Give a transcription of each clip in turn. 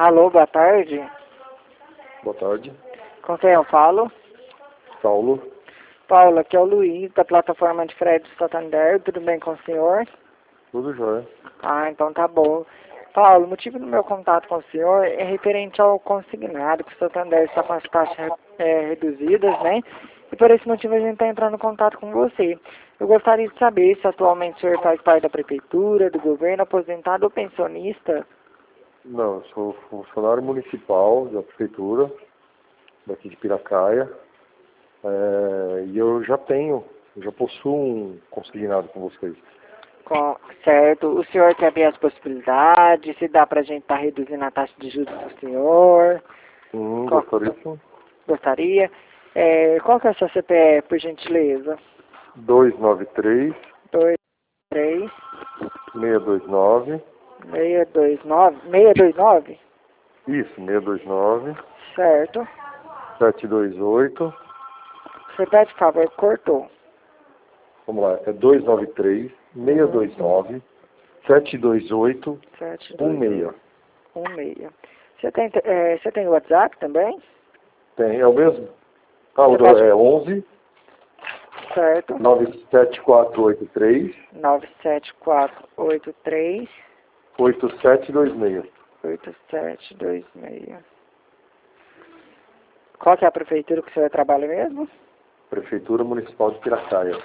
Alô, boa tarde. Boa tarde. Com quem eu falo? Paulo. Paulo, aqui é o Luiz, da plataforma de crédito Santander. Tudo bem com o senhor? Tudo jóia. Ah, então tá bom. Paulo, o motivo do meu contato com o senhor é referente ao consignado, que o Santander está com as taxas reduzidas, né? E por esse motivo a gente está entrando em contato com você. Eu gostaria de saber se atualmente o senhor faz parte da prefeitura, do governo, aposentado ou pensionista? Não, eu sou funcionário municipal da prefeitura, daqui de Piracaia. E eu já possuo um consignado com vocês. Certo. O senhor quer ver as possibilidades? Se dá pra gente estar reduzindo a taxa de juros do senhor? Gostaria sim. Gostaria. Qual que é o seu CPF, por gentileza? 293 23 629. 629? Isso, 629 Certo. 728. Repete, por favor, cortou. Vamos lá, é 293 629 728 16. 16. Você tem WhatsApp também? Tem, é o mesmo? É 11 Certo. 97483 97483 8726. 8726. Qual que é a prefeitura que o senhor trabalha mesmo? Prefeitura Municipal de Piracaia.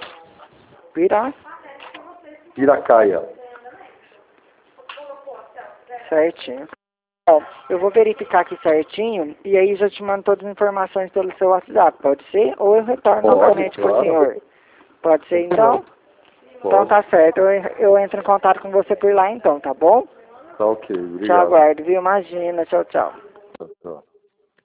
Piracaia. Certinho. Bom, eu vou verificar aqui certinho e aí já te mando todas as informações pelo seu WhatsApp, pode ser? Ou eu retorno novamente para o senhor. Pode ser então? Então tá certo, eu entro em contato com você por lá então, tá bom? Tá ok, obrigado. Te aguardo, viu? Imagina, tchau, tchau.